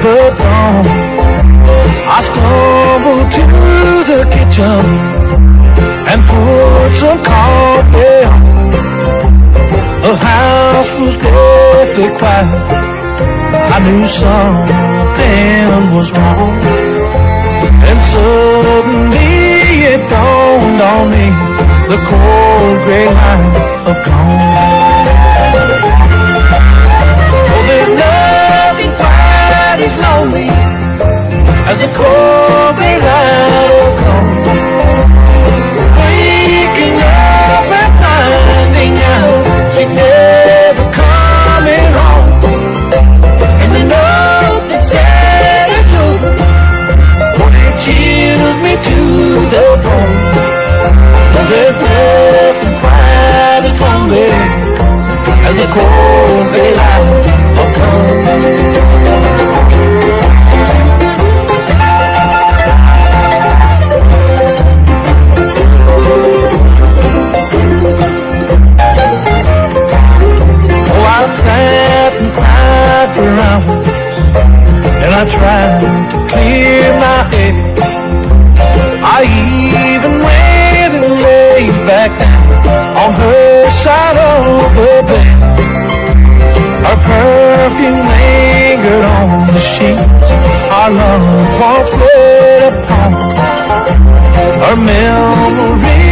the dawn, I stumbled to the kitchen and put some coffee on. The house was deathly quiet. I knew something was wrong, and suddenly it dawned on me, the cold gray lines are gone. Oh, there's nothing quite as lonely as the cold gray lines are gone. Waking up and finding out she's never coming home, and the note that said it's over, oh, it chills me to the bone. There's nothing quite as lonely as the cold gray light of dawn. Oh, I sat and cried for hours, and I tried to clear my head. I even went and lay back down on her side of the bed. Her perfume lingered on the sheets our love once laid upon. Her memory